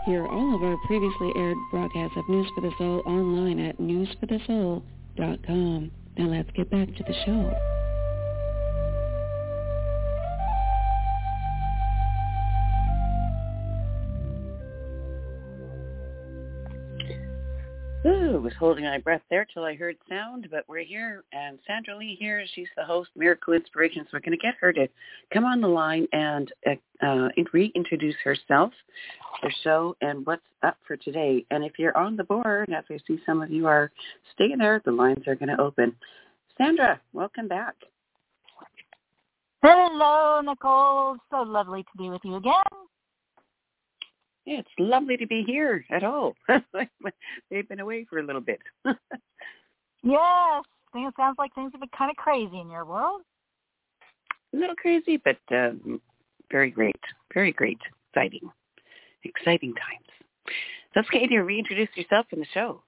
Hear all of our previously aired broadcasts of News for the Soul online at newsforthesoul.com. Now let's get back to the show. Ooh, was holding my breath there till I heard sound, but we're here, and Sandra Lee here. She's the host, Miracle Inspiration, so we're going to get her to come on the line and reintroduce herself, her show, and what's up for today. And if you're on the board, as I see some of you are, stay there. The lines are going to open. Sandra, welcome back. Hello, Nicole. So lovely to be with you again. It's lovely to be here at all. They've been away for a little bit. Yes, it sounds like things have been kind of crazy in your world. A little crazy, but very great. Very great. Exciting. Exciting times. So let's get you to reintroduce yourself in the show.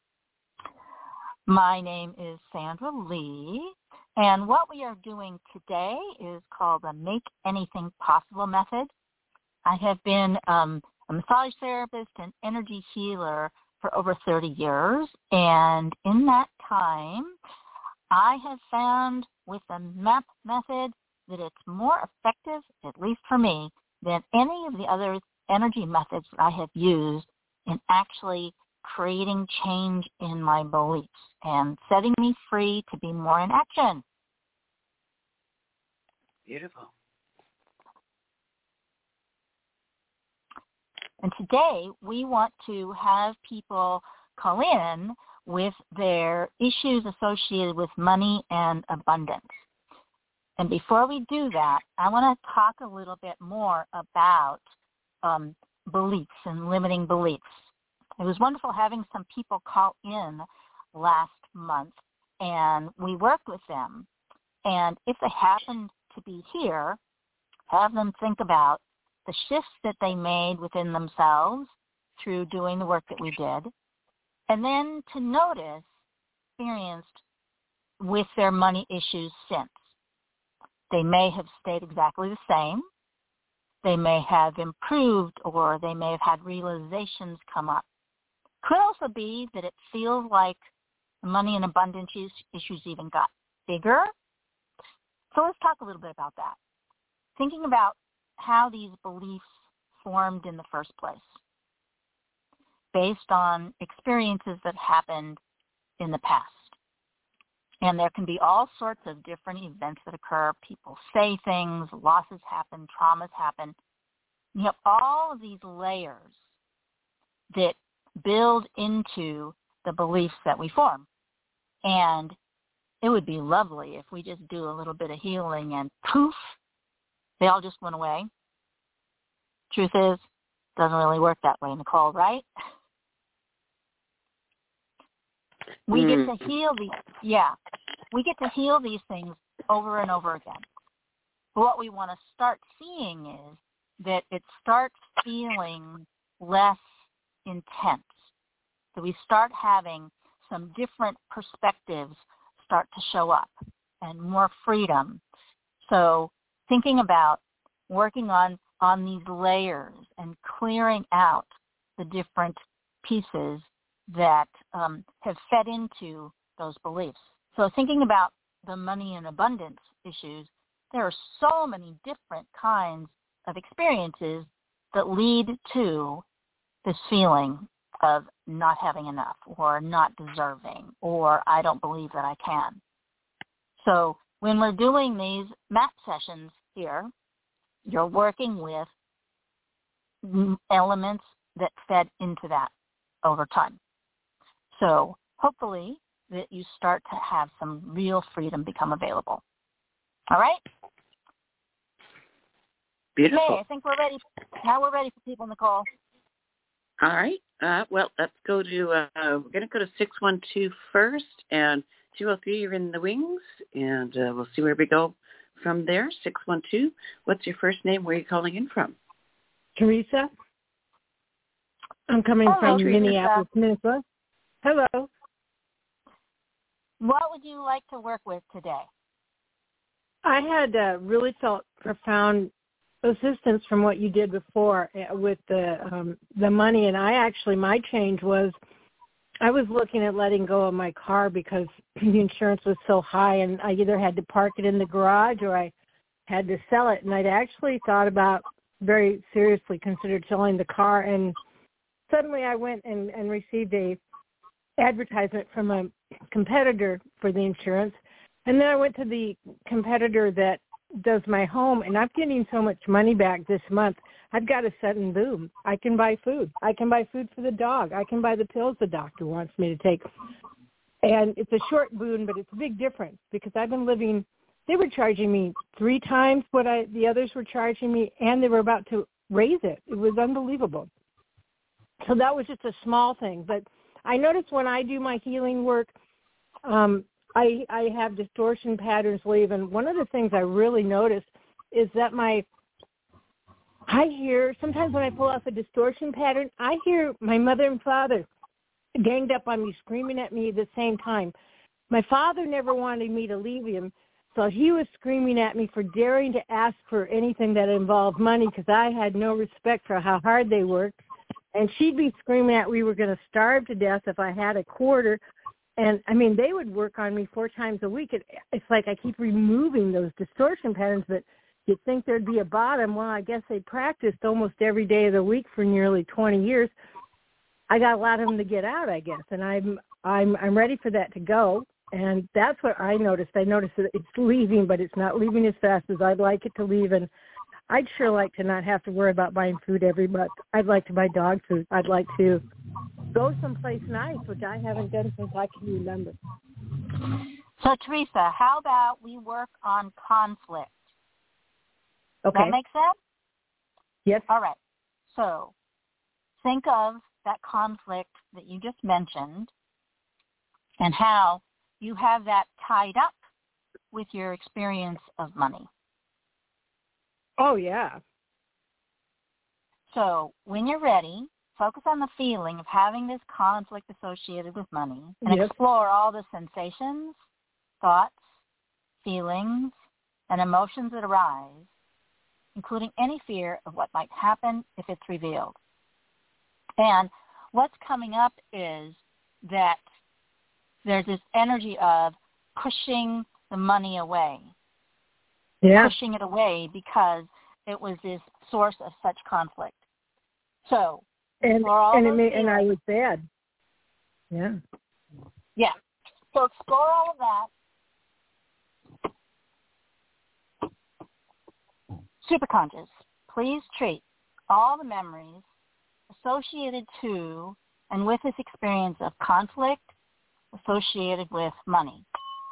My name is Sandra Lee, and what we are doing today is called the Make Anything Possible method. I have been a massage therapist and energy healer for over 30 years, and in that time, I have found with the MAP method that it's more effective, at least for me, than any of the other energy methods that I have used in actually creating change in my beliefs and setting me free to be more in action. Beautiful. And today we want to have people call in with their issues associated with money and abundance. And before we do that, I want to talk a little bit more about beliefs and limiting beliefs. It was wonderful having some people call in last month, and we worked with them. And if they happen to be here, have them think about the shifts that they made within themselves through doing the work that we did, and then to notice, experienced with their money issues since. They may have stayed exactly the same. They may have improved, or they may have had realizations come up. Could also be that it feels like the money and abundance issues even got bigger. So let's talk a little bit about that. Thinking about how these beliefs formed in the first place, based on experiences that happened in the past. And there can be all sorts of different events that occur. People say things, losses happen, traumas happen. You have all of these layers that build into the beliefs that we form. And it would be lovely if we just do a little bit of healing and poof, they all just went away. Truth is, doesn't really work that way, Nicole, right? We get to heal we get to heal these things over and over again. But what we want to start seeing is that it starts feeling less intense. So we start having some different perspectives start to show up and more freedom. So thinking about working on these layers and clearing out the different pieces that have fed into those beliefs. So thinking about the money and abundance issues, there are so many different kinds of experiences that lead to this feeling of not having enough or not deserving or I don't believe that I can. So when we're doing these MAP sessions here, you're working with elements that fed into that over time. So hopefully that you start to have some real freedom become available. All right? Beautiful. Okay, I think we're ready. Now we're ready for people, Nicole. All right. Well, let's go to, we're going to go to 612 first, and 203, you're in the wings, and we'll see where we go from there. 612, what's your first name? Where are you calling in from? Teresa. I'm coming from Teresa. Minneapolis, Minnesota. Hello. What would you like to work with today? I had really felt profound assistance from what you did before with the money. And my change was I was looking at letting go of my car because the insurance was so high, and I either had to park it in the garage or I had to sell it. And I'd actually thought about, very seriously considered selling the car. And suddenly I went and received a advertisement from a competitor for the insurance. And then I went to the competitor that does my home, and I'm getting so much money back this month. I've got a sudden boom. I can buy food. I can buy food for the dog. I can buy the pills the doctor wants me to take. And it's a short boon, but it's a big difference because I've been living, they were charging me 3 times what the others were charging me, and they were about to raise it. It was unbelievable. So that was just a small thing. But I notice when I do my healing work, I have distortion patterns leave, and one of the things I really notice is that I hear, sometimes when I pull off a distortion pattern, I hear my mother and father ganged up on me, screaming at me at the same time. My father never wanted me to leave him, so he was screaming at me for daring to ask for anything that involved money because I had no respect for how hard they worked. And she'd be screaming at we were going to starve to death if I had a quarter. And, I mean, they would work on me 4 times a week. It's like I keep removing those distortion patterns that you'd think there'd be a bottom. Well, I guess they practiced almost every day of the week for nearly 20 years. I got a lot of them to get out, I guess, and I'm ready for that to go. And that's what I noticed. I noticed that it's leaving, but it's not leaving as fast as I'd like it to leave. And I'd sure like to not have to worry about buying food every month. I'd like to buy dog food. I'd like to go someplace nice, which I haven't done since I can remember. So, Teresa, how about we work on conflict? Okay. That make sense? Yes. All right. So think of that conflict that you just mentioned and how you have that tied up with your experience of money. Oh, yeah. So when you're ready, focus on the feeling of having this conflict associated with money and explore all the sensations, thoughts, feelings, and emotions that arise, including any fear of what might happen if it's revealed. And what's coming up is that there's this energy of pushing the money away. Yeah. Pushing it away because it was this source of such conflict. So, and I was bad. Yeah. Yeah. So explore all of that. Superconscious, please treat all the memories associated to and with this experience of conflict associated with money.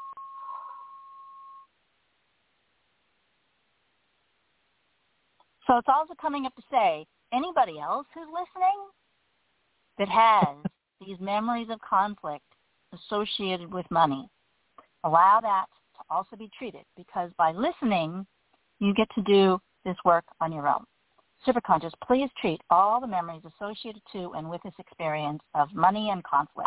So it's also coming up to say, anybody else who's listening that has these memories of conflict associated with money, allow that to also be treated, because by listening, you get to do this work on your own. Superconscious, please treat all the memories associated to and with this experience of money and conflict.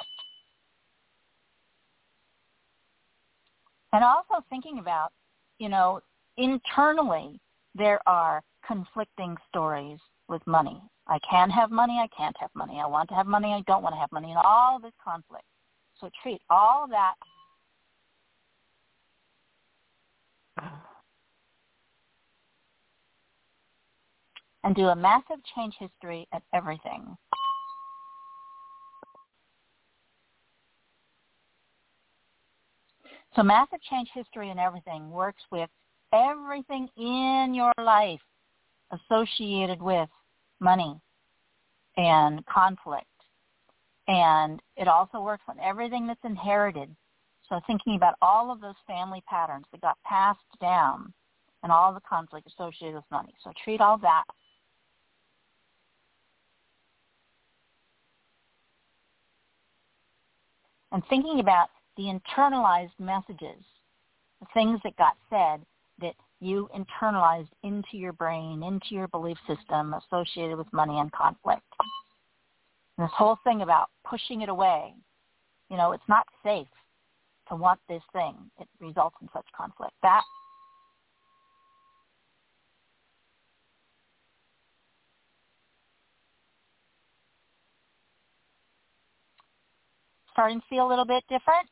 And also thinking about, internally there are conflicting stories with money. I can have money, I can't have money. I want to have money, I don't want to have money, and all this conflict. So treat all of that. And do a massive change history at everything. So massive change history and everything works with everything in your life associated with money and conflict. And it also works on everything that's inherited. So thinking about all of those family patterns that got passed down and all the conflict associated with money. So treat all that. And thinking about the internalized messages, the things that got said that you internalized into your brain, into your belief system associated with money and conflict. And this whole thing about pushing it away, it's not safe to want this thing. It results in such conflict. That starting to feel a little bit different?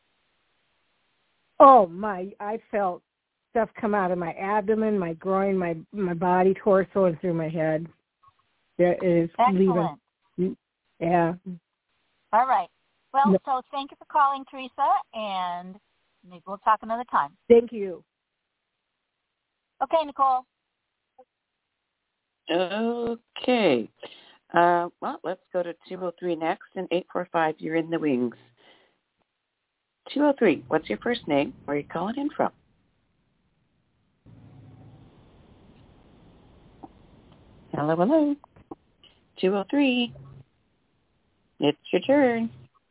Oh, I felt stuff come out of my abdomen, my groin, my body, torso, and through my head. It is Excellent. leaving. Yeah. All right. Well, so thank you for calling, Teresa, and maybe we'll talk another time. Thank you. Okay, Nicole. Okay. Well, let's go to 203 next, and 845, you're in the wings. 203, what's your first name? Where are you calling in from? Hello, hello. 203. It's your turn.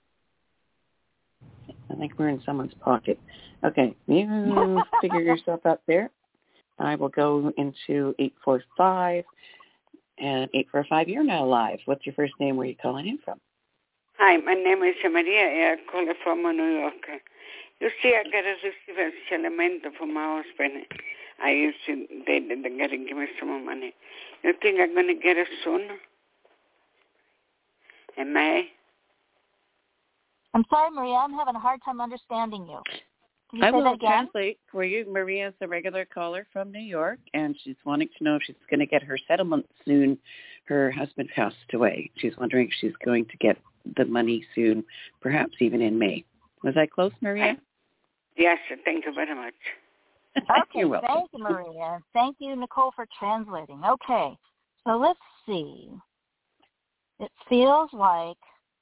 I think we're in someone's pocket. Okay, you figure yourself out there. I will go into 845. And 845, you're now live. What's your first name? Where are you calling in from? Hi, my name is Maria. I call from New York. You see, I got a receive settlement from my husband. I used to, they're getting give me some money. You think I'm going to get it soon? Am I? I'm sorry, Maria. I'm having a hard time understanding you. Can you I say will that again? translate for you. Maria's a regular caller from New York, and she's wanting to know if she's going to get her settlement soon. Her husband passed away. She's wondering if she's going to get the money soon, perhaps even in May. Was I close, Maria? Yes, thank you very much. Okay, You're welcome. thank you, Maria. Thank you, Nicole, for translating. Okay, so let's see. It feels like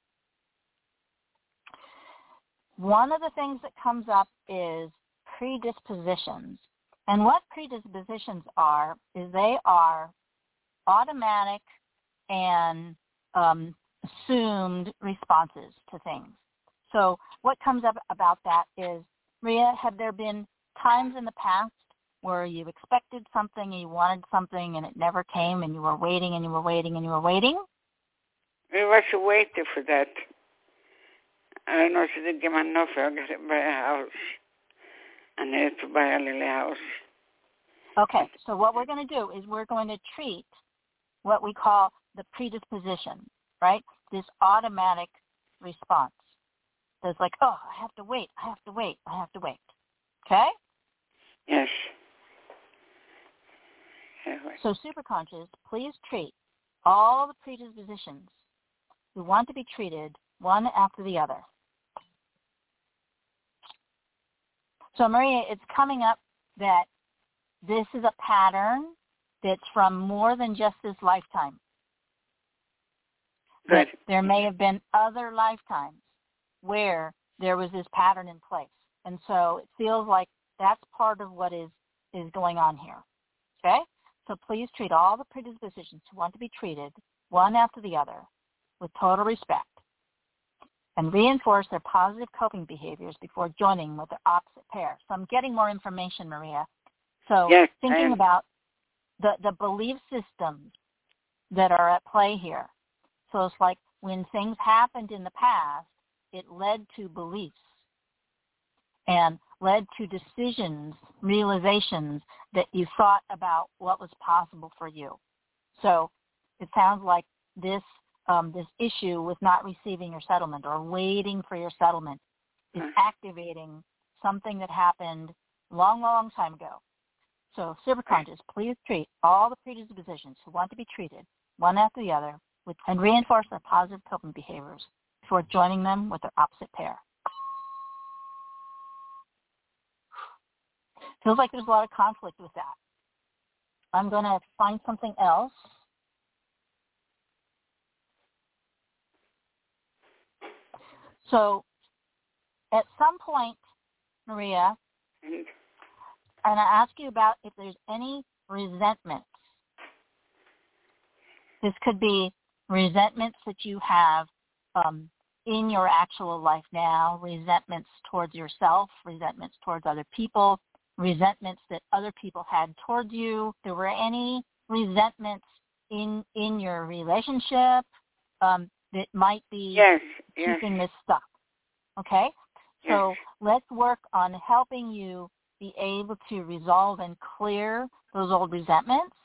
one of the things that comes up is predispositions. And what predispositions are is they are automatic and assumed responses to things. So what comes up about that is, Maria, have there been times in the past where you expected something and you wanted something and it never came and you were waiting and you were waiting and you were waiting? We was waiting for that. I don't know, she didn't give me enough. I got to buy a house. I needed to buy a little house. Okay, so what we're going to do is we're going to treat what we call the predisposition, right? This automatic response. There's like, oh, I have to wait, I have to wait, I have to wait. Okay? Yes. So superconscious, please treat all the predispositions who want to be treated one after the other. So Maria, it's coming up that this is a pattern that's from more than just this lifetime. Good. There may have been other lifetimes where there was this pattern in place. And so it feels like that's part of what is going on here. Okay? So please treat all the predispositions who want to be treated one after the other with total respect and reinforce their positive coping behaviors before joining with their opposite pair. So I'm getting more information, Maria. So yes, thinking about the belief systems that are at play here. So it's like when things happened in the past, it led to beliefs and led to decisions, realizations that you thought about what was possible for you. So it sounds like this issue with not receiving your settlement or waiting for your settlement is activating something that happened long, long time ago. So superconscious, please treat all the predispositions who want to be treated one after the other and reinforce their positive coping behaviors before joining them with their opposite pair. Feels like there's a lot of conflict with that. I'm going to find something else. So at some point, Maria, and I ask you about if there's any resentments. This could be resentments that you have in your actual life now, resentments towards yourself, resentments towards other people, resentments that other people had towards you. There were any resentments in your relationship that might be keeping this stuck. Okay? Yes. So let's work on helping you be able to resolve and clear those old resentments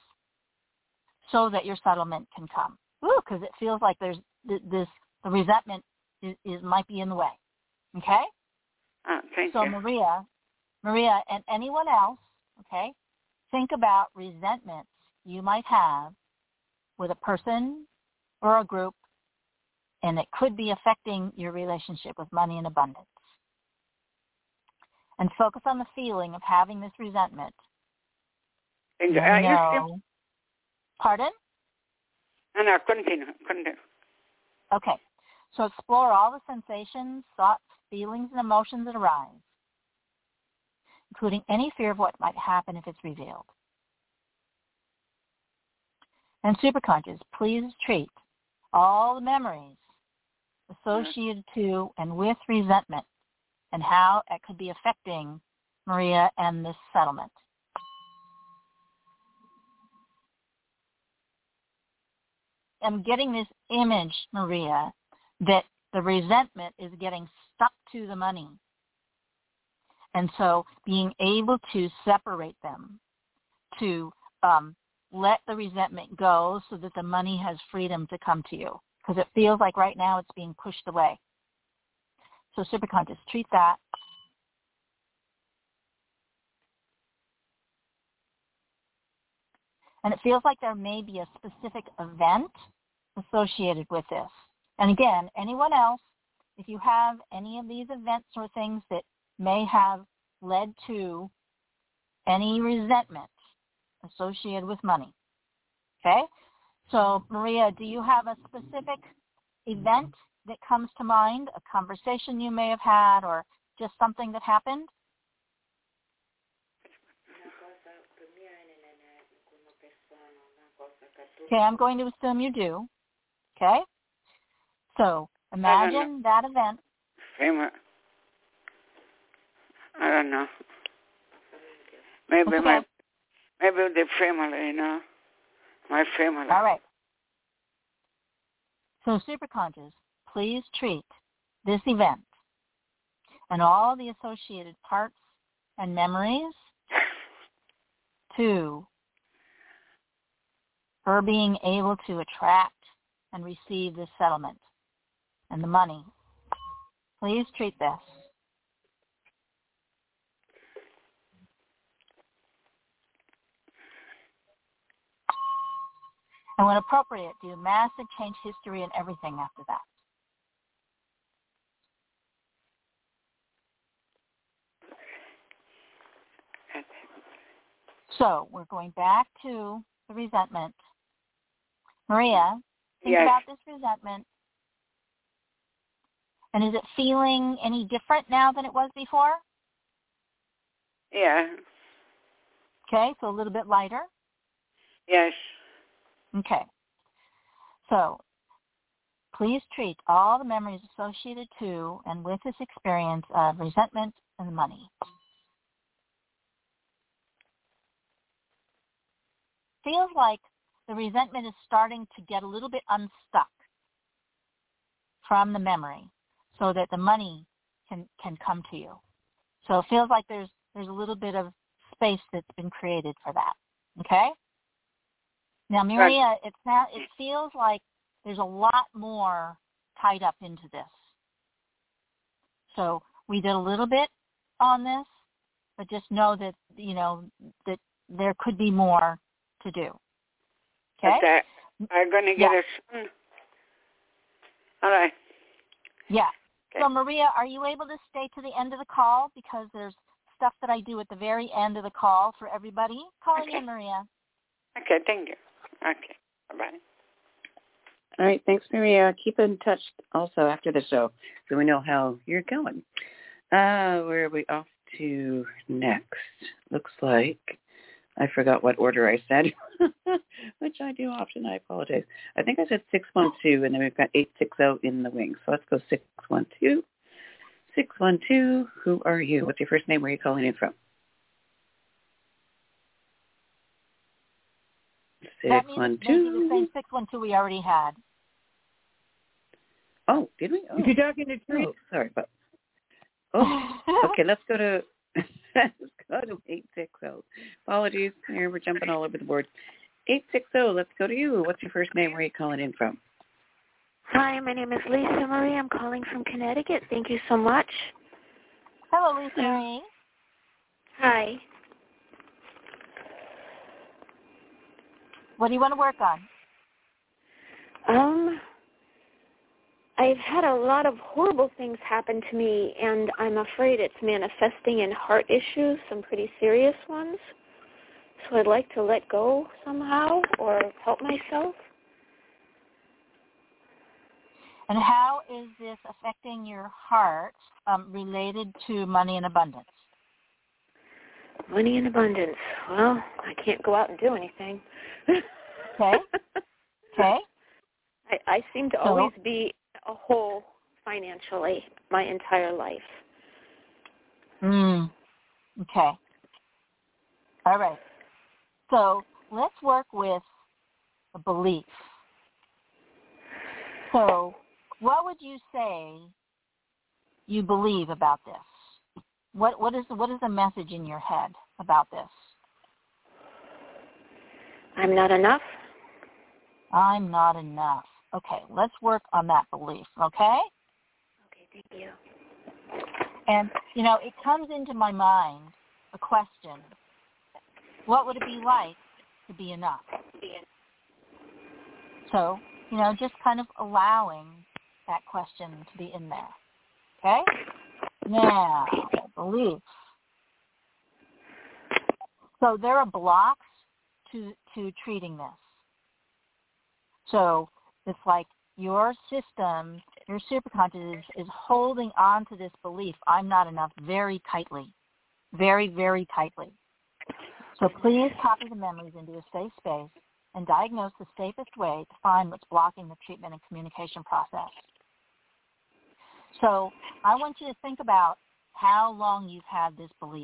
so that your settlement can come. Ooh, because it feels like there's the resentment might be in the way. Okay? Thank so you. Maria, and anyone else, okay, think about resentments you might have with a person or a group, and it could be affecting your relationship with money and abundance. And focus on the feeling of having this resentment. Pardon? No, continue. Okay. So explore all the sensations, thoughts, feelings, and emotions that arise, including any fear of what might happen if it's revealed. And superconscious, please treat all the memories associated to and with resentment and how it could be affecting Maria and this settlement. I'm getting this image, Maria, that the resentment is getting stuck to the money. And so being able to separate them, to let the resentment go so that the money has freedom to come to you. Because it feels like right now it's being pushed away. So superconscious, treat that. And it feels like there may be a specific event associated with this. And again, anyone else, if you have any of these events or things that may have led to any resentment associated with money. Okay? So, Maria, do you have a specific event that comes to mind, a conversation you may have had, or just something that happened? Okay, I'm going to assume you do. Okay? So, imagine that event. I don't know. Maybe okay. maybe the family, my family. All right. So, superconscious, please treat this event and all the associated parts and memories to her being able to attract and receive this settlement and the money. Please treat this. And when appropriate, do massive change history and everything after that. So we're going back to the resentment. Maria, think about this resentment. And is it feeling any different now than it was before? Yeah. Okay, so a little bit lighter? Yes. Okay. So please treat all the memories associated to and with this experience of resentment and money. Feels like the resentment is starting to get a little bit unstuck from the memory so that the money can come to you. So it feels like there's a little bit of space that's been created for that. Okay? Now, Maria, it feels like there's a lot more tied up into this. So we did a little bit on this, but just know that, that there could be more to do. Okay? I'm going to get a son. All right. Yeah. Okay. So, Maria, are you able to stay to the end of the call? Because there's stuff that I do at the very end of the call for everybody. Calling in, Maria. Okay, thank you. Okay, bye-bye. All right, thanks, Maria. Keep in touch also after the show so we know how you're going. Where are we off to next? Looks like I forgot what order I said, which I do often. I apologize. I think I said 612, and then we've got 860 in the wings. So let's go 612. 612, who are you? What's your first name? Where are you calling in from? 612. Maybe the same 612 we already had. Oh, did we? Oh. If you're talking to Teresa. Oh, sorry. Okay, let's go to 860. Apologies. Here, we're jumping all over the board. 860, let's go to you. What's your first name? Where are you calling in from? Hi, my name is Lisa Marie. I'm calling from Connecticut. Thank you so much. Hello, Lisa Marie. Hi. What do you want to work on? I've had a lot of horrible things happen to me, and I'm afraid it's manifesting in heart issues, some pretty serious ones. So I'd like to let go somehow or help myself. And how is this affecting your heart related to money and abundance? Money and abundance. Well, I can't go out and do anything. Okay. Okay. I seem to always be a hole financially my entire life. Okay. All right. So let's work with a belief. So what would you say you believe about this? What is the message in your head about this? I'm not enough. I'm not enough. Okay, let's work on that belief, okay? Okay, thank you. And, it comes into my mind a question. What would it be like to be enough? So, just kind of allowing that question to be in there, okay? Now, belief. So there are blocks to treating this. So it's like your system, your superconscious is holding on to this belief, I'm not enough, very tightly, very, very tightly. So please copy the memories into a safe space and diagnose the safest way to find what's blocking the treatment and communication process. So I want you to think about how long you've had this belief.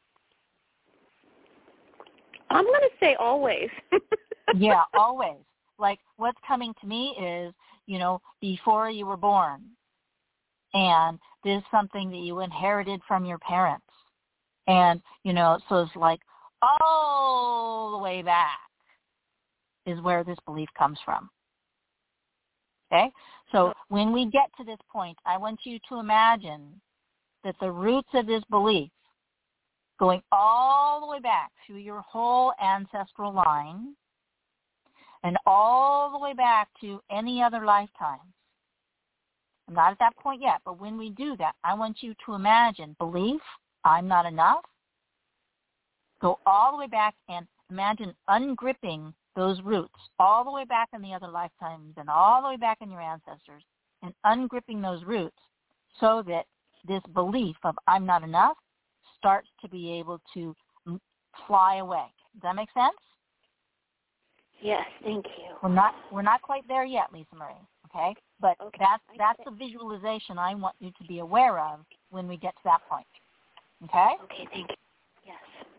I'm going to say always. Yeah, always. Like what's coming to me is, before you were born. And this is something that you inherited from your parents. And, so it's like all the way back is where this belief comes from. Okay? So when we get to this point, I want you to imagine that the roots of this belief going all the way back through your whole ancestral line and all the way back to any other lifetimes. I'm not at that point yet, but when we do that, I want you to imagine belief, I'm not enough. Go all the way back and imagine ungripping those roots all the way back in the other lifetimes and all the way back in your ancestors and ungripping those roots so that this belief of I'm not enough starts to be able to fly away. Does that make sense? Yes, thank you. We're not quite there yet, Lisa Marie, okay? But that's the visualization I want you to be aware of when we get to that point. Okay? Okay, thank you. Yes.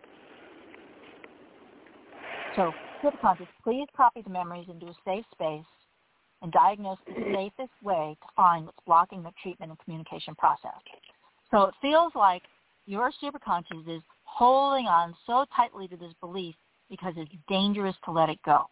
So, subconscious, please copy the memories into a safe space and diagnose the safest way to find what's blocking the treatment and communication process. So it feels like your superconscious is holding on so tightly to this belief because it's dangerous to let it go.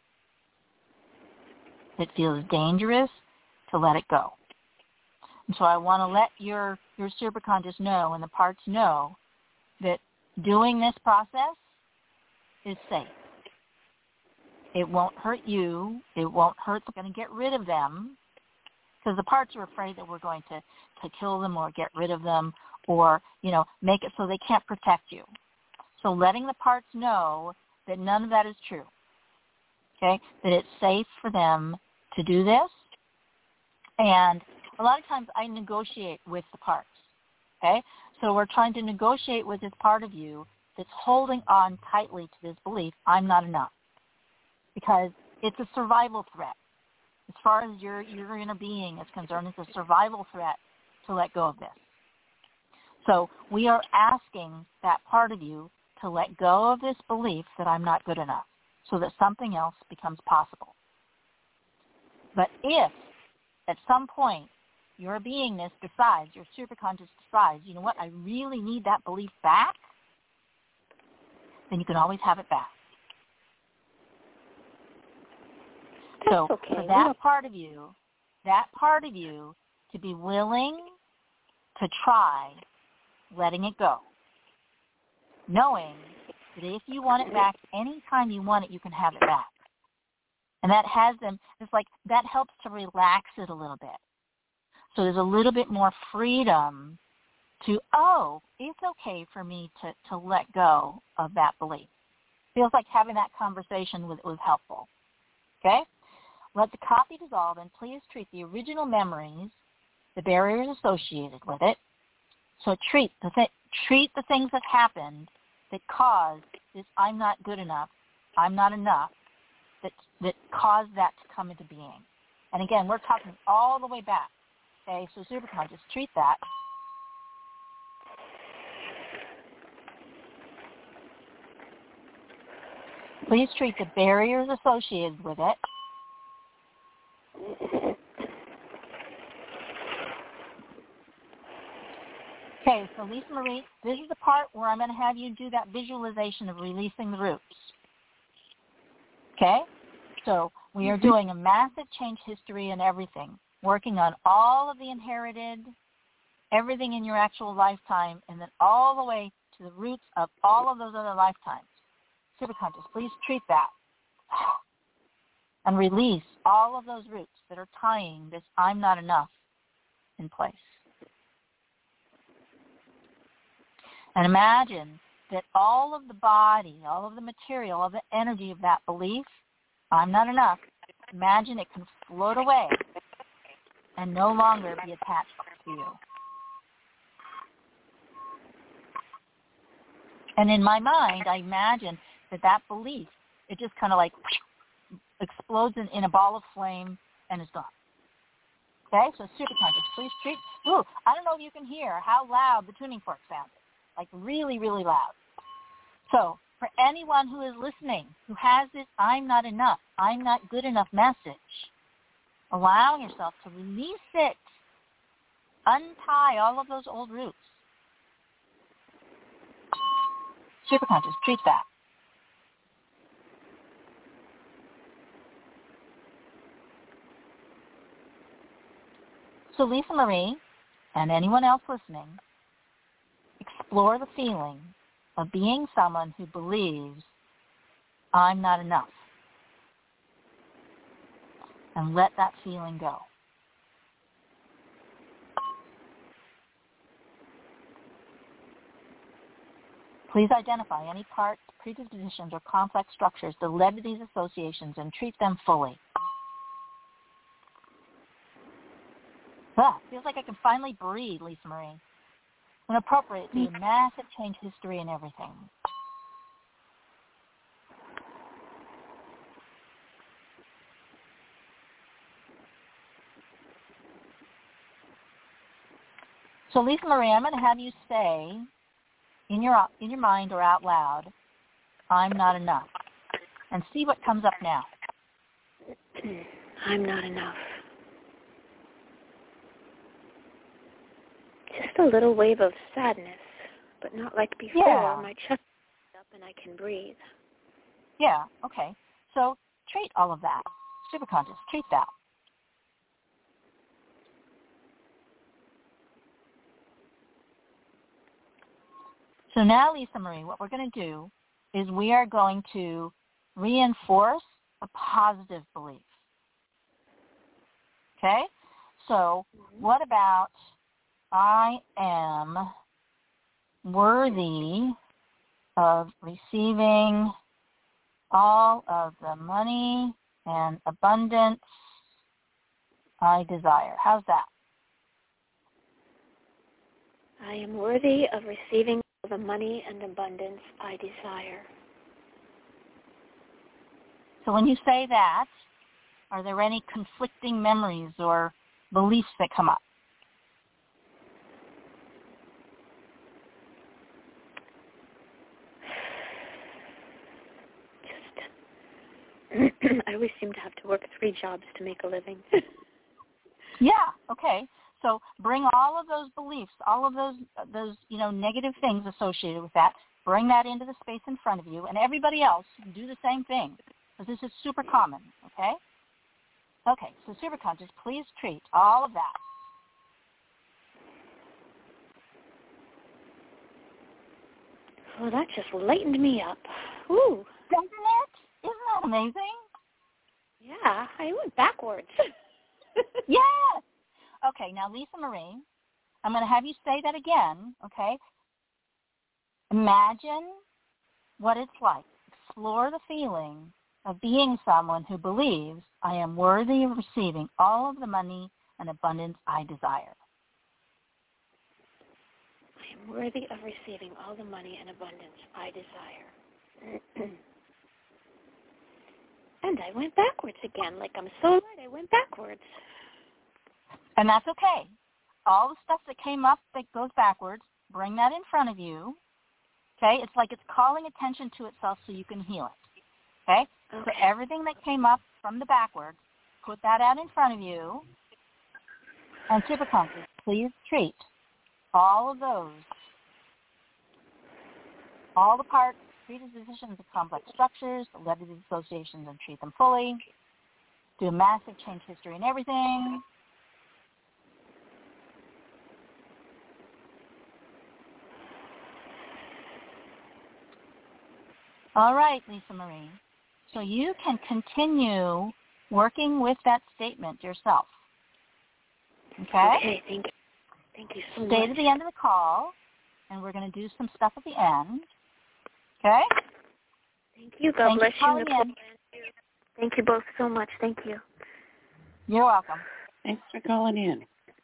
It feels dangerous to let it go. And so I want to let your superconscious know and the parts know that doing this process is safe. It won't hurt you. It won't hurt. It's going to get rid of them because the parts are afraid that we're going to kill them or get rid of them or, make it so they can't protect you. So letting the parts know that none of that is true, okay, that it's safe for them to do this. And a lot of times I negotiate with the parts, okay? So we're trying to negotiate with this part of you that's holding on tightly to this belief, I'm not enough, because it's a survival threat. As far as your inner being is concerned, it's a survival threat to let go of this. So we are asking that part of you to let go of this belief that I'm not good enough so that something else becomes possible. But if at some point your beingness decides, your superconscious decides, you know what, I really need that belief back, then you can always have it back. So for that part of you, that part of you to be willing to try letting it go, knowing that if you want it back, anytime you want it, you can have it back. And that has them, it's like that helps to relax it a little bit. So there's a little bit more freedom to, it's okay for me to let go of that belief. Feels like having that conversation was helpful. Okay? Let the copy dissolve, and please treat the original memories, the barriers associated with it. So treat the things that happened that caused this I'm not good enough, I'm not enough, that caused that to come into being. And again, we're talking all the way back. Okay, so superconscious, treat that. Please treat the barriers associated with it. Okay, so Lisa Marie, this is the part where I'm going to have you do that visualization of releasing the roots. Okay? So we are doing a massive change history and everything, working on all of the inherited, everything in your actual lifetime, and then all the way to the roots of all of those other lifetimes. Superconscious, please treat that and release all of those roots that are tying this I'm not enough in place. And imagine that all of the body, all of the material, all of the energy of that belief, I'm not enough, imagine it can float away and no longer be attached to you. And in my mind, I imagine that belief, it just kind of like explodes in a ball of flame and is gone. Okay, so superconscious, please treat. Ooh, I don't know if you can hear how loud the tuning fork sounded, like really, really loud. So for anyone who is listening, who has this I'm not enough, I'm not good enough message, allowing yourself to release it, untie all of those old roots. Superconscious, treat that. So Lisa Marie and anyone else listening, explore the feeling of being someone who believes I'm not enough. And let that feeling go. Please identify any parts, predispositions, or complex structures that led to these associations and treat them fully. Feels like I can finally breathe, Lisa Marie. When appropriate, do a massive change history and everything. So Lisa Marie, I'm going to have you say in your mind or out loud, I'm not enough. And see what comes up now. I'm not enough. Just a little wave of sadness, but not like before. Yeah. My chest is up and I can breathe. Yeah, okay. So treat all of that. Superconscious, treat that. So now, Lisa Marie, what we're going to do is we are going to reinforce a positive belief. Okay? So what about I am worthy of receiving all of the money and abundance I desire? How's that? I am worthy of receiving all the money and abundance I desire. So when you say that, are there any conflicting memories or beliefs that come up? I always seem to have to work 3 jobs to make a living. Yeah, okay. So bring all of those beliefs, all of those negative things associated with that, bring that into the space in front of you, and everybody else do the same thing, because this is super common, okay? Okay, so superconscious, please treat all of that. Well, that just lightened me up. Ooh. Doesn't it? Isn't that amazing? Yeah, I went backwards. Yes. Okay, now Lisa Marie, I'm going to have you say that again, okay? Imagine what it's like. Explore the feeling of being someone who believes I am worthy of receiving all of the money and abundance I desire. I am worthy of receiving all the money and abundance I desire. And I went backwards again. Like I'm so light, I went backwards. And that's okay. All the stuff that came up that goes backwards, bring that in front of you. Okay? It's like it's calling attention to itself so you can heal it. Okay? So everything that came up from the backwards, put that out in front of you. And superconscious, please treat all of those, all the parts, predispositions of complex structures, the legacy associations, and treat them fully. Do a massive change history and everything. All right, Lisa Marie. So you can continue working with that statement yourself. Okay? Okay, thank you. Thank you so much. Stay to the end of the call, and we're going to do some stuff at the end. Okay? Thank you. God bless you, Nicole. In. Thank you both so much. Thank you. You're welcome. Thanks for calling in.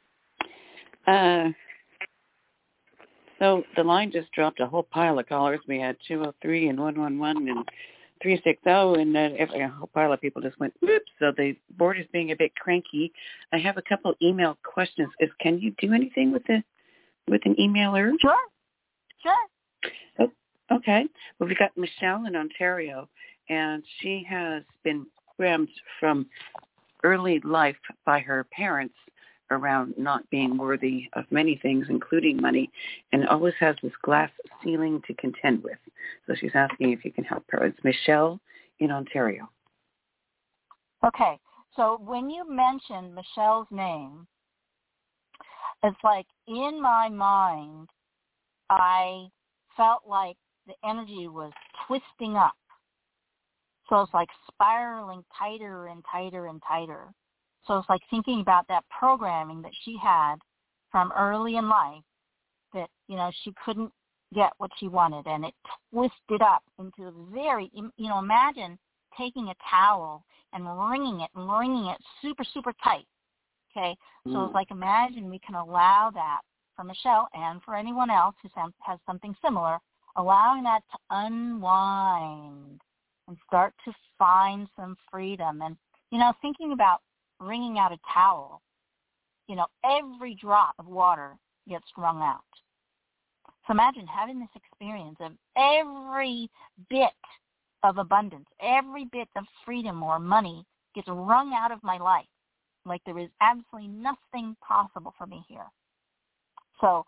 So the line just dropped a whole pile of callers. We had 203 and 111 and 360, and a whole pile of people just went, whoops. So the board is being a bit cranky. I have a couple email questions. Can you do anything with an emailer? Sure. Oh, okay. Well, we've got Michelle in Ontario, and she has been programmed from early life by her parents around not being worthy of many things, including money, and always has this glass ceiling to contend with. So she's asking if you can help her. It's Michelle in Ontario. Okay. So when you mentioned Michelle's name, it's like in my mind, I felt like the energy was twisting up. So it's like spiraling tighter and tighter and tighter. So it's like thinking about that programming that she had from early in life that, she couldn't get what she wanted, and it twisted up into a very, imagine taking a towel and wringing it super, super tight, okay? So it's like imagine we can allow that for Michelle and for anyone else who has something similar, allowing that to unwind and start to find some freedom. And, thinking about wringing out a towel, every drop of water gets wrung out. So imagine having this experience of every bit of abundance, every bit of freedom or money gets wrung out of my life, like there is absolutely nothing possible for me here. So,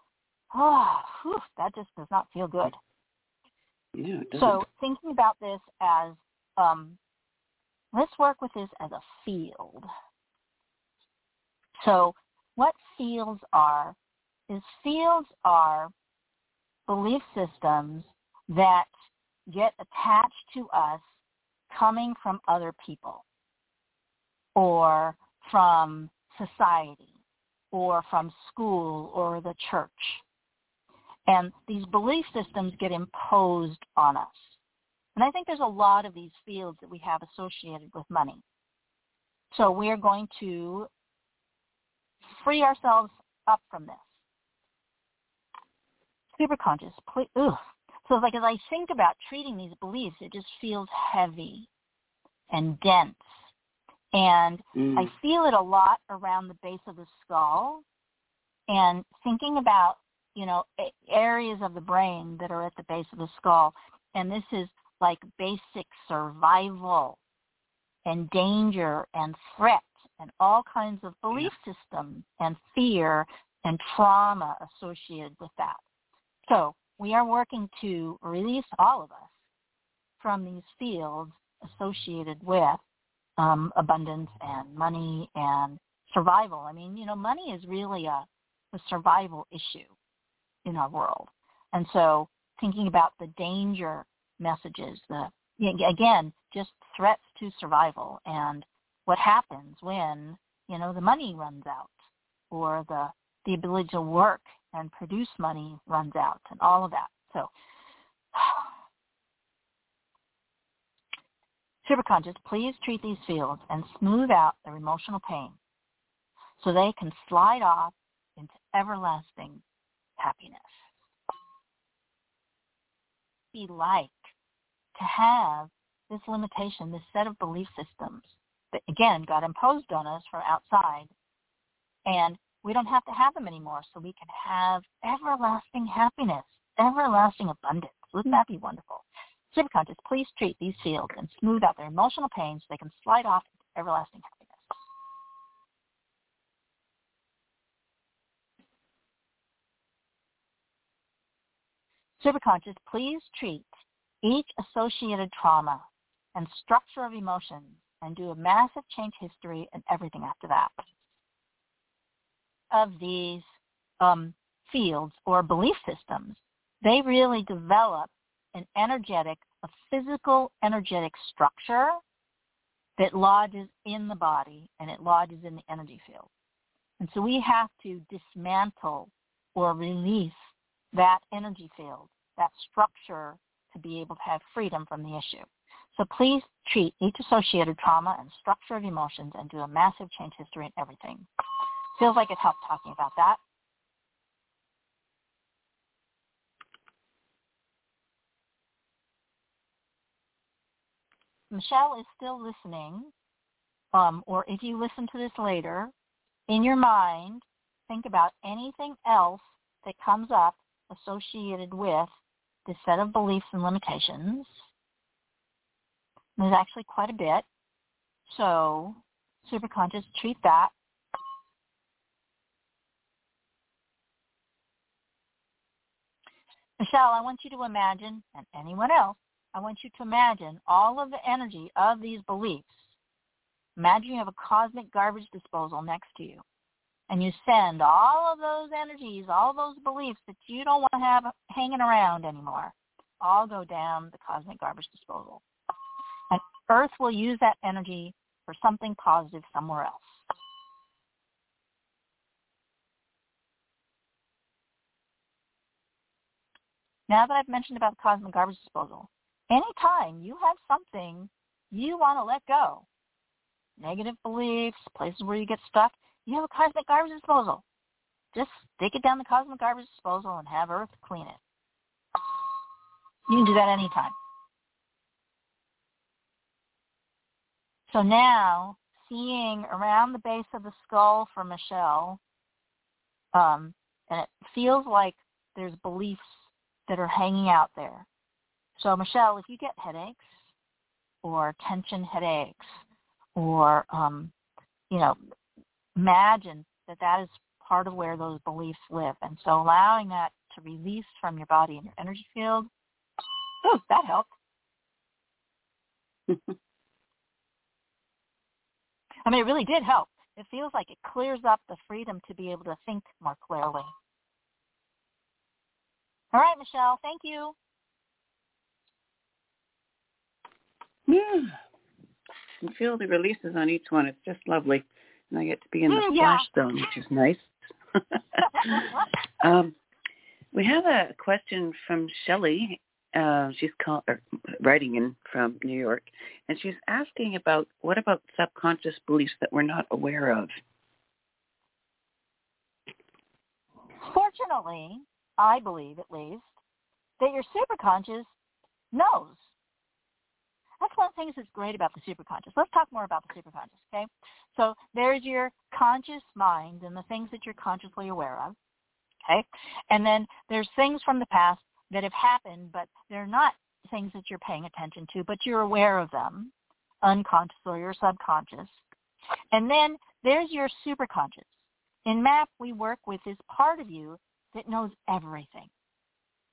that just does not feel good. Yeah, it doesn't. So thinking about this as, let's work with this as a field. So what fields are belief systems that get attached to us coming from other people or from society or from school or the church. And these belief systems get imposed on us. And I think there's a lot of these fields that we have associated with money. So we are going to free ourselves up from this. Superconscious, please. So it's like as I think about treating these beliefs, it just feels heavy and dense. And I feel it a lot around the base of the skull, and thinking about, areas of the brain that are at the base of the skull. And this is like basic survival and danger and threat and all kinds of belief systems and fear and trauma associated with that. So we are working to release all of us from these fields associated with abundance and money and survival. I mean, money is really a survival issue in our world. And so thinking about the danger messages, again, just threats to survival and what happens when, the money runs out or the ability to work and produce money runs out and all of that. So superconscious, please treat these fields and smooth out their emotional pain so they can slide off into everlasting happiness. Be like to have this limitation, this set of belief systems that, again, got imposed on us from outside, and we don't have to have them anymore, so we can have everlasting happiness, everlasting abundance. Wouldn't that be wonderful? Superconscious, please treat these fields and smooth out their emotional pain so they can slide off into everlasting happiness. Superconscious, please treat each associated trauma and structure of emotions and do a massive change history and everything after that. Of these fields or belief systems, they really develop a physical energetic structure that lodges in the body and it lodges in the energy field. And so we have to dismantle or release that energy field, that structure, to be able to have freedom from the issue. So please treat each associated trauma and structure of emotions and do a massive change history in everything. Feels like it helped talking about that. Michelle is still listening, or if you listen to this later, in your mind, think about anything else that comes up associated with this set of beliefs and limitations. There's actually quite a bit. So superconscious, treat that. Michelle, I want you to imagine, and anyone else, I want you to imagine all of the energy of these beliefs. Imagine you have a cosmic garbage disposal next to you, and you send all of those energies, all those beliefs that you don't want to have hanging around anymore, all go down the cosmic garbage disposal. And Earth will use that energy for something positive somewhere else. Now that I've mentioned about the cosmic garbage disposal, anytime you have something you want to let go, negative beliefs, places where you get stuck, you have a cosmic garbage disposal. Just stick it down the cosmic garbage disposal and have Earth clean it. You can do that anytime. So now, seeing around the base of the skull for Michelle, and it feels like there's beliefs that are hanging out there. So Michelle, if you get headaches or tension headaches or, imagine that is part of where those beliefs live. And so allowing that to release from your body and your energy field, that helped. I mean, it really did help. It feels like it clears up the freedom to be able to think more clearly. All right, Michelle, thank you. Yeah. And feel the releases on each one. It's just lovely. And I get to be in the splash zone, which is nice. We have a question from Shelley. She's writing in from New York, and she's asking about what about subconscious beliefs that we're not aware of? Fortunately, I believe at least, that your superconscious knows. That's one of the things that's great about the superconscious. Let's talk more about the superconscious, okay? So there's your conscious mind and the things that you're consciously aware of, okay? And then there's things from the past that have happened, but they're not things that you're paying attention to, but you're aware of them, unconscious or your subconscious. And then there's your superconscious. In MAP, we work with this part of you that knows everything.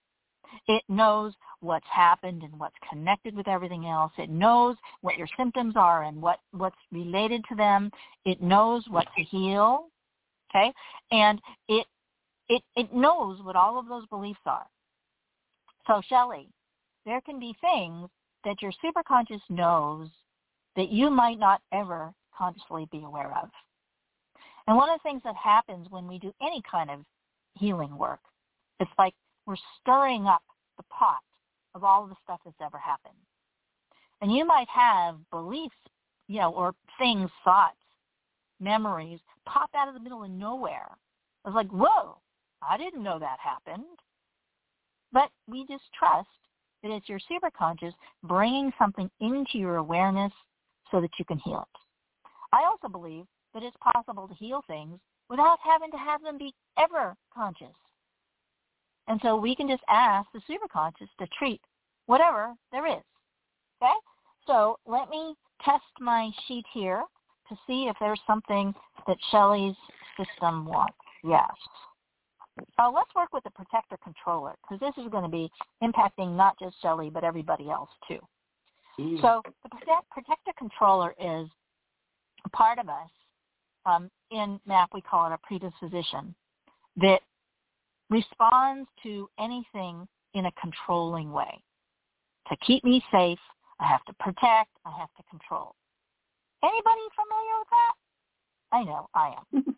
It knows what's happened and what's connected with everything else. It knows what your symptoms are and what's related to them. It knows what to heal, okay? And it knows what all of those beliefs are. So, Shelley, there can be things that your superconscious knows that you might not ever consciously be aware of. And one of the things that happens when we do any kind of healing work, it's like we're stirring up the pot of all of the stuff that's ever happened. And you might have beliefs, or things, thoughts, memories pop out of the middle of nowhere. It's like, whoa, I didn't know that happened. But we just trust that it's your superconscious bringing something into your awareness so that you can heal it. I also believe that it's possible to heal things without having to have them be ever conscious. And so we can just ask the superconscious to treat whatever there is. Okay? So let me test my sheet here to see if there's something that Shelley's system wants. Yes. Let's work with the protector controller, because this is going to be impacting not just Shelley, but everybody else too. So the protector controller is a part of us. In MAP, we call it a predisposition that responds to anything in a controlling way. To keep me safe, I have to protect, I have to control. Anybody familiar with that? I know, I am.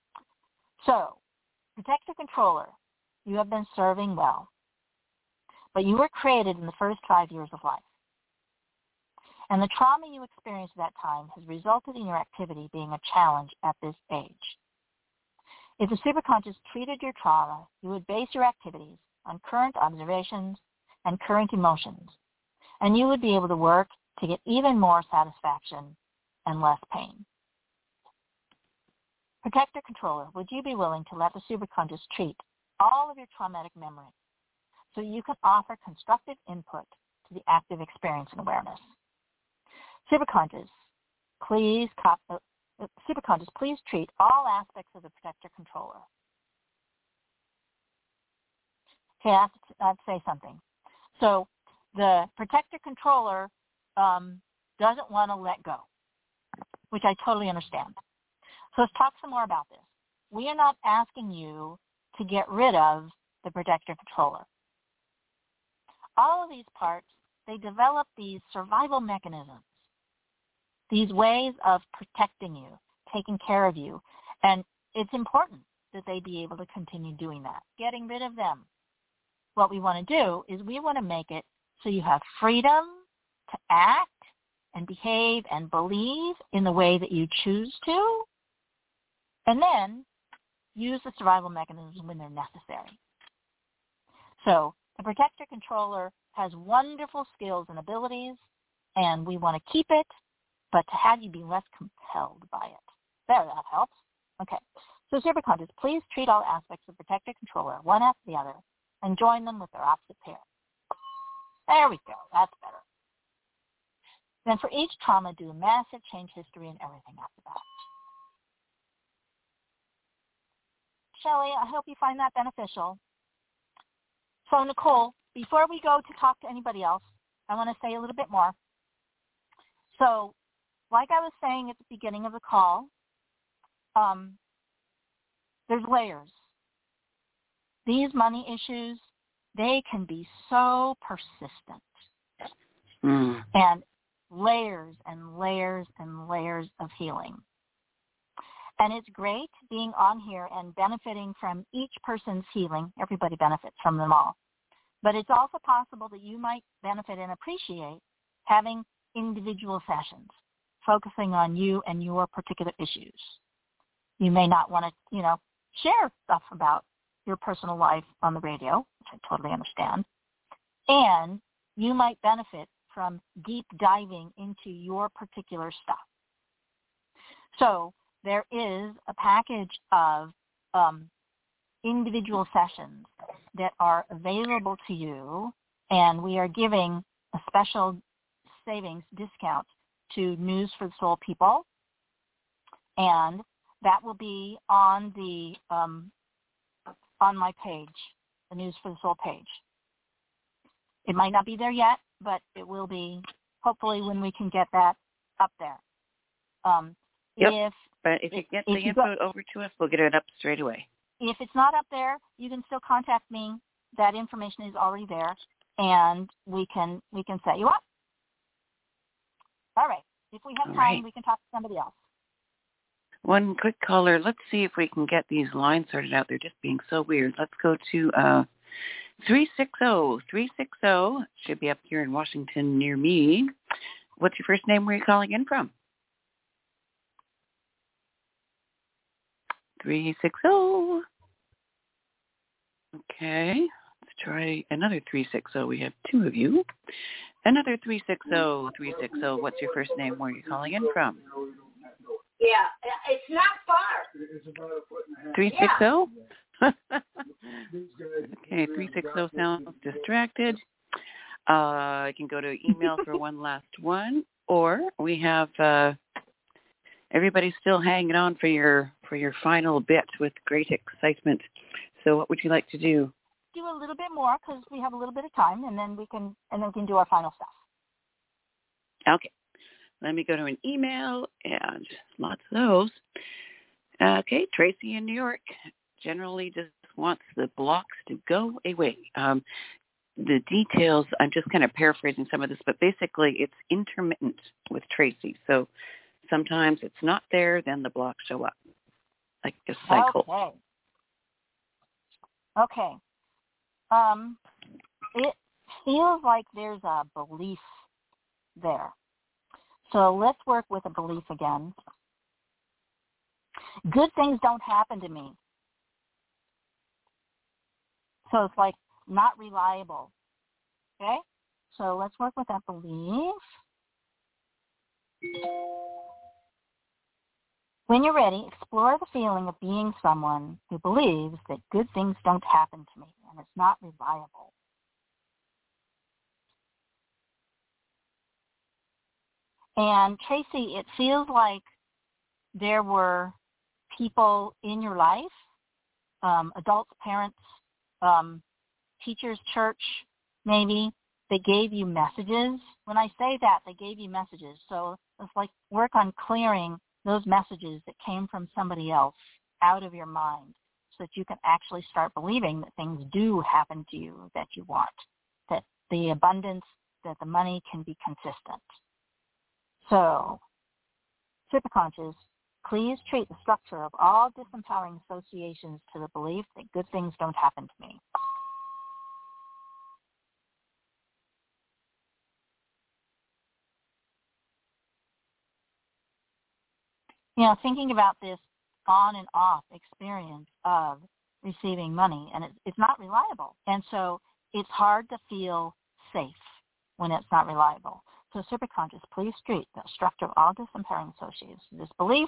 So, protector controller, you have been serving well, but you were created in the first 5 years of life. And the trauma you experienced at that time has resulted in your activity being a challenge at this age. If the superconscious treated your trauma, you would base your activities on current observations and current emotions, and you would be able to work to get even more satisfaction and less pain. Protector controller, would you be willing to let the superconscious treat all of your traumatic memories so you can offer constructive input to the active experience and awareness? Superconscious, please treat all aspects of the protector controller. Okay, I have to say something. So the protector controller doesn't want to let go, which I totally understand. So let's talk some more about this. We are not asking you to get rid of the protector controller. All of these parts, they develop these survival mechanisms, these ways of protecting you, taking care of you, and it's important that they be able to continue doing that, getting rid of them. What we want to do is we want to make it so you have freedom to act and behave and believe in the way that you choose to, and then use the survival mechanisms when they're necessary. So the protector controller has wonderful skills and abilities, and we want to keep it, but to have you be less compelled by it. There, that helps. Okay. So superconscious, please treat all aspects of protector controller one after the other and join them with their opposite pair. There we go. That's better. Then for each trauma, do a massive change history and everything after that. Shelley, I hope you find that beneficial. So Nicole, before we go to talk to anybody else, I want to say a little bit more. So like I was saying at the beginning of the call, there's layers. These money issues, they can be so persistent. And layers and layers and layers of healing. And it's great being on here and benefiting from each person's healing. Everybody benefits from them all. But it's also possible that you might benefit and appreciate having individual sessions, focusing on you and your particular issues. You may not want to, share stuff about your personal life on the radio, which I totally understand. And you might benefit from deep diving into your particular stuff. So there is a package of individual sessions that are available to you, and we are giving a special savings discount to News for the Soul people, and that will be on the on my page, the News for the Soul page. It might not be there yet, but it will be hopefully when we can get that up there. Yep. But if you get the info over to us, we'll get it up straight away. If it's not up there, you can still contact me. That information is already there, and we can set you up. All right. If we have time, we can talk to somebody else. One quick caller. Let's see if we can get these lines sorted out. They're just being so weird. Let's go to 360. 360 should be up here in Washington near me. What's your first name? Where are you calling in from? 360. Okay. Let's try another 360. We have two of you. Another 360. 360. What's your first name? Where are you calling in from? Yeah, it's not far. 360? Okay, 360 sounds distracted. I can go to email for one last one, or we have everybody's still hanging on for your final bit with great excitement. So, what would you like to do? Do a little bit more because we have a little bit of time, and then we can do our final stuff. Okay. Let me go to an email, and lots of those. Okay, Tracy in New York generally just wants the blocks to go away. The details, I'm just kind of paraphrasing some of this, but basically it's intermittent with Tracy. So sometimes it's not there, then the blocks show up, like a cycle. Okay. It feels like there's a belief there. So let's work with a belief again. Good things don't happen to me. So it's like not reliable. Okay? So let's work with that belief. When you're ready, explore the feeling of being someone who believes that good things don't happen to me and it's not reliable. And Tracy, it feels like there were people in your life, adults, parents, teachers, church, maybe, that gave you messages. When I say that, they gave you messages. So it's like work on clearing those messages that came from somebody else out of your mind so that you can actually start believing that things do happen to you that you want, that the abundance, that the money can be consistent. So, superconscious, please treat the structure of all disempowering associations to the belief that good things don't happen to me. You know, thinking about this on and off experience of receiving money, and it's not reliable. And so it's hard to feel safe when it's not reliable. So superconscious, please treat the structure of all disempowering associations to this belief.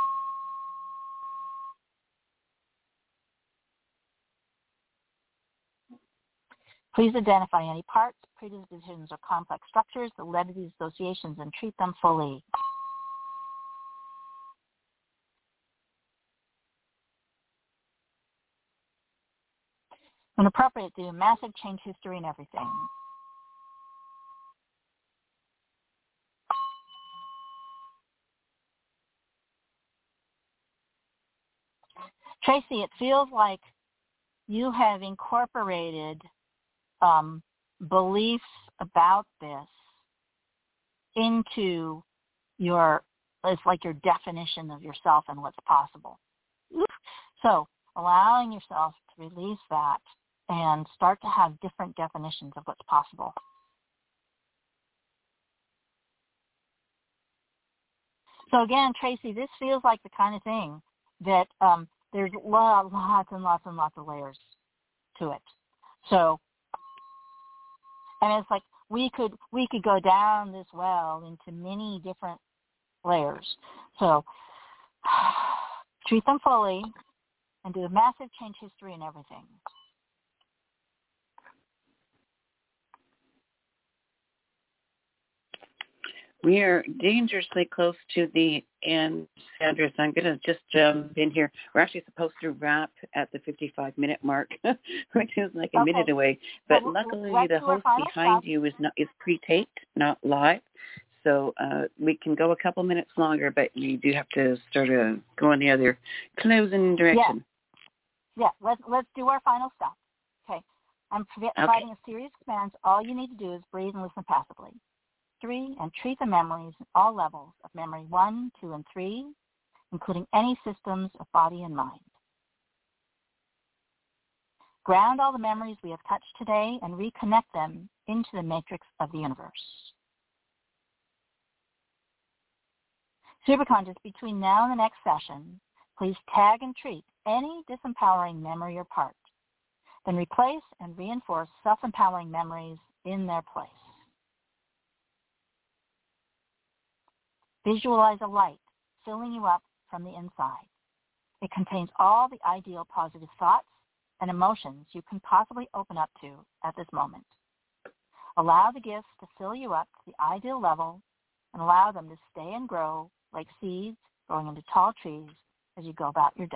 Please identify any parts, predispositions, or complex structures that led to these associations and treat them fully. When appropriate, do a massive change history and everything. Tracy, it feels like you have incorporated beliefs about this into it's like your definition of yourself and what's possible. So allowing yourself to release that and start to have different definitions of what's possible. So again, Tracy, this feels like the kind of thing that there's lots and lots and lots of layers to it. So, and it's like we could go down this well into many different layers. So, treat them fully and do a massive change history and everything. We are dangerously close to the end, Sandra, so I'm going to just jump in here. We're actually supposed to wrap at the 55-minute mark, which is like a minute away. But luckily, the host behind you is pre-taped, not live. So we can go a couple minutes longer, but you do have to start go in the other closing direction. Yeah, let's do our final stop. Okay. I'm providing a series of commands. All you need to do is breathe and listen passively. 3, and treat the memories at all levels of memory 1, 2, and 3, including any systems of body and mind. Ground all the memories we have touched today and reconnect them into the matrix of the universe. Superconscious, between now and the next session, please tag and treat any disempowering memory or part. Then replace and reinforce self-empowering memories in their place. Visualize a light filling you up from the inside. It contains all the ideal positive thoughts and emotions you can possibly open up to at this moment. Allow the gifts to fill you up to the ideal level and allow them to stay and grow like seeds growing into tall trees as you go about your day.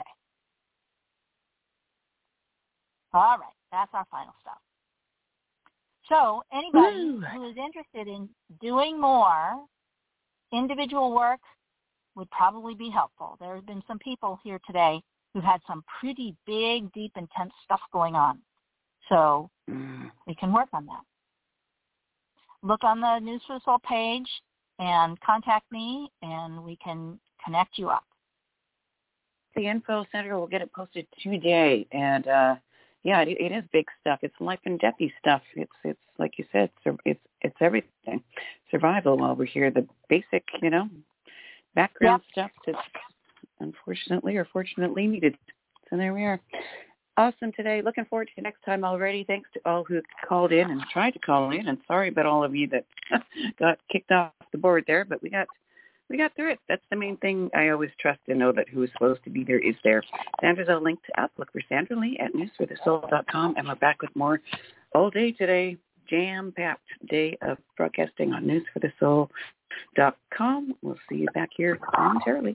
All right, that's our final stop. So anybody who is interested in doing more individual work would probably be helpful. There have been some people here today who had some pretty big, deep, intense stuff going on. So we can work on that. Look on the News for the Soul page and contact me, and we can connect you up. The info center will get it posted today, and it is big stuff. It's life and deathy stuff. It's like you said, it's everything. Survival while we're here. The basic, background stuff that's unfortunately or fortunately needed. So there we are. Awesome today. Looking forward to next time already. Thanks to all who called in and tried to call in, and sorry about all of you that got kicked off the board there, but we got through it. That's the main thing. I always trust to know that who is supposed to be there is there. Sandra's a link to Outlook for Sandra Lee at newsforthesoul.com, and we're back with more all day today. Jam-packed day of broadcasting on newsforthesoul.com. We'll see you back here momentarily.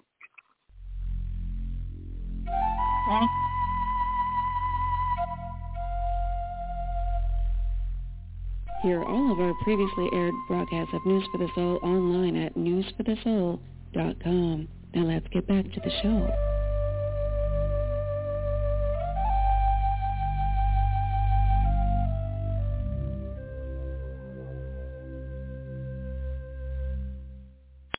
Thanks. Hear all of our previously aired broadcasts of News for the Soul online at newsforthesoul.com. Now let's get back to the show.